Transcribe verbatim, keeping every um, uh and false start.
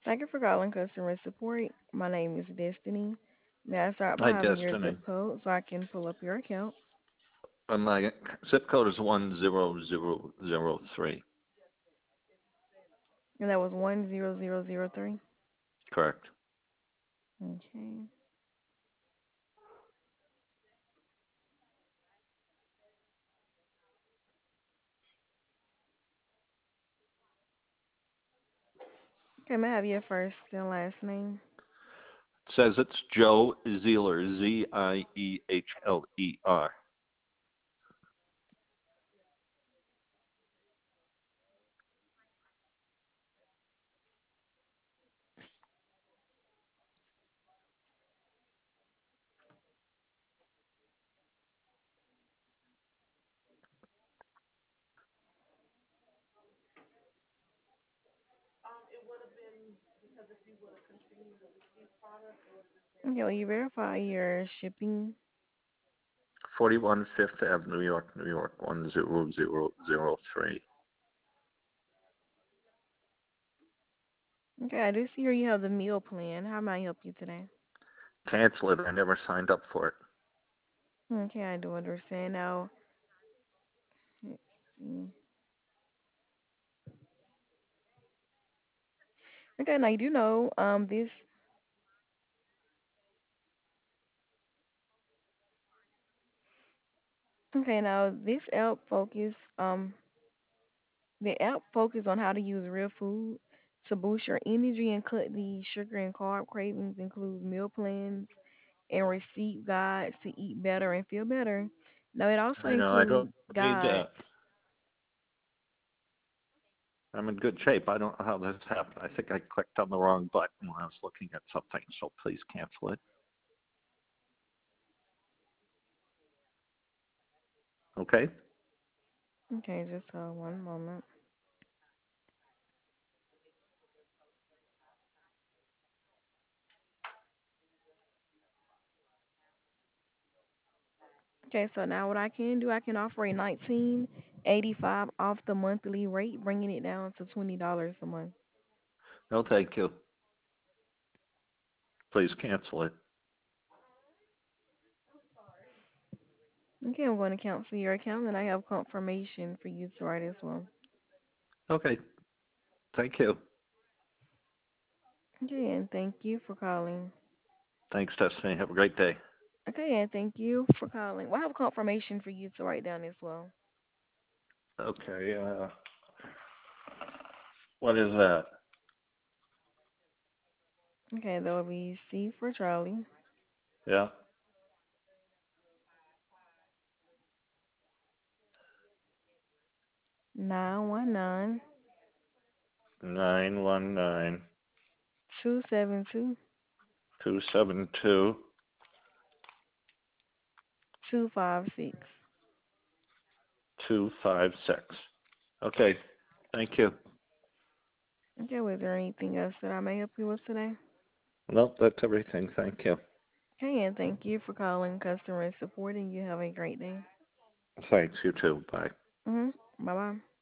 Thank you for calling customer support. My name is Destiny. May I start by Hi, having your Destiny. zip code so I can pull up your account? Uh, my zip code is one zero zero zero three. And that was one zero zero zero three. Correct. Okay. Okay, may I have your first and last name? It says it's Joe Zieler, Z I E H L E R. Okay, will you verify your shipping? forty-one Fifth Ave, New York, New York, one zero zero zero three. Okay, I do see here you have the meal plan. How may I help you today? Cancel it. I never signed up for it. Okay, I do understand now. Let's see. Okay, now you do know um this. Okay, now this app focus um the app focus on how to use real food to boost your energy and cut the sugar and carb cravings. Includes meal plans and receipt guides to eat better and feel better. Now it also I know I don't includes need guides. that. I'm in good shape. I don't know how this happened. I think I clicked on the wrong button when I was looking at something, so please cancel it. Okay? Okay, just uh, one moment. Okay, so now what I can do, I can offer a nineteen eighty five off the monthly rate, bringing it down to twenty dollars a month. No, thank you. Please cancel it. Okay, I'm going to cancel your account, and I have confirmation for you to write as well. Okay. Thank you. Okay, and thank you for calling. Thanks, Destiny. Have a great day. Okay, and thank you for calling. Well, I have confirmation for you to write down as well. Okay. Uh, what is that? Okay, that will be C for Charlie, Yeah. nine one nine Nine one nine two seven two two seven two two five six. two five six. Okay. Thank you. Okay, was there anything else that I may help you with today? Nope, that's everything. Thank you. Okay, and thank you for calling customer support, and you have a great day. Thanks. You too. Bye. Mhm. Bye bye.